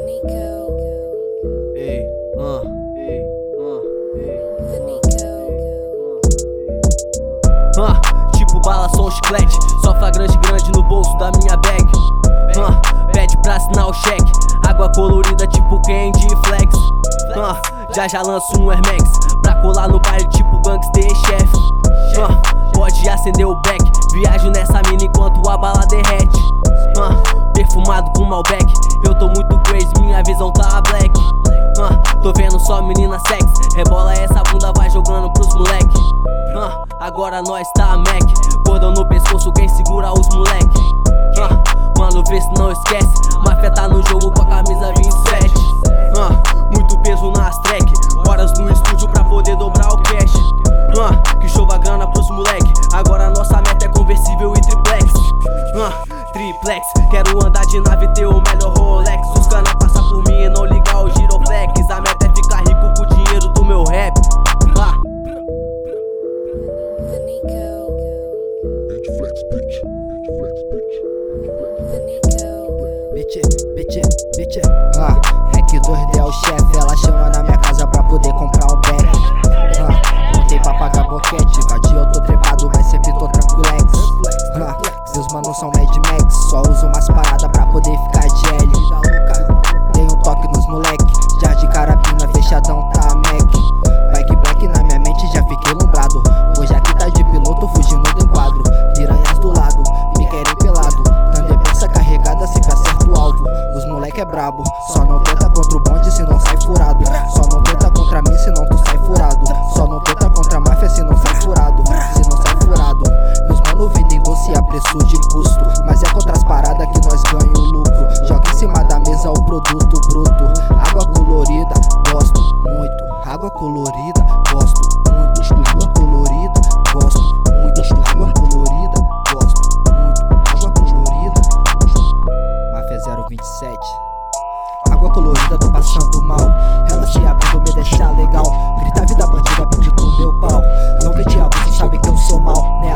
Ei, tipo bala, som, chiclete. Só flagrante grande no bolso da minha bag. Pede pra assinar o cheque. Água colorida tipo Candy Flex. Já lanço um Air Max pra colar no baile tipo Gangster Chef. Pode acender o beck. Viajo nessa mina enquanto a bala derrete. Perfumado com Malbec. Eu tô muito crazy, minha visão tá black. Tô vendo só menina sex. Rebola essa bunda, vai jogando pros moleque. Agora nós tá Mac. Cordão no pescoço, quem segura os moleque. Mano, vê se não esquece. Máfia tá no jogo com a camisa 27. Muito peso nas track. Horas no estúdio pra poder dobrar o cash. Que chova grana pros moleque. Agora nossa meta é conversível e triplex. Triplex, quero andar de nave e ter o melhor Rolex. Os cana passar por mim e não ligar o giroflex. A meta é ficar rico com o dinheiro do meu rap. Bitch, REC 2D é o chefe, ela chama na minha casa pra poder comprar um beck. Não tem pra pagar boquete, vadia eu tô trepado, mas sempre tô tranquilex. Meus manos são Mad Max, só uso umas paradas pra poder ficar de L. Dei um toque nos moleque, já de carabina, fechadão tá a Mac. Bike black na minha mente, já fiquei lumbrado. Hoje aqui tá de piloto, fugindo do quadro. Piranhas do lado, me querem pelado. Thunder pensa carregada, sempre acerta o alvo. Os moleque é brabo, só não tenta contra o bonde se não sai furado. Só não tenta contra mim se não tu sai furado. Só não tenta contra a máfia se não sai furado. Se não sai furado. Meus mano vendem doce a preço de custo, mas é contra as paradas que nós ganha o lucro. Joga em cima da mesa o produto bruto. Água colorida, gosto muito. Água colorida, gosto muito. Água colorida, gosto muito. Água colorida, gosto muito. Água colorida. Máfia 027. Água colorida, tô passando mal. Ela se abrindo, me deixa legal. Grita vida bandida, pedindo meu pau. Não vê diabo, sabe que eu sou mal, né?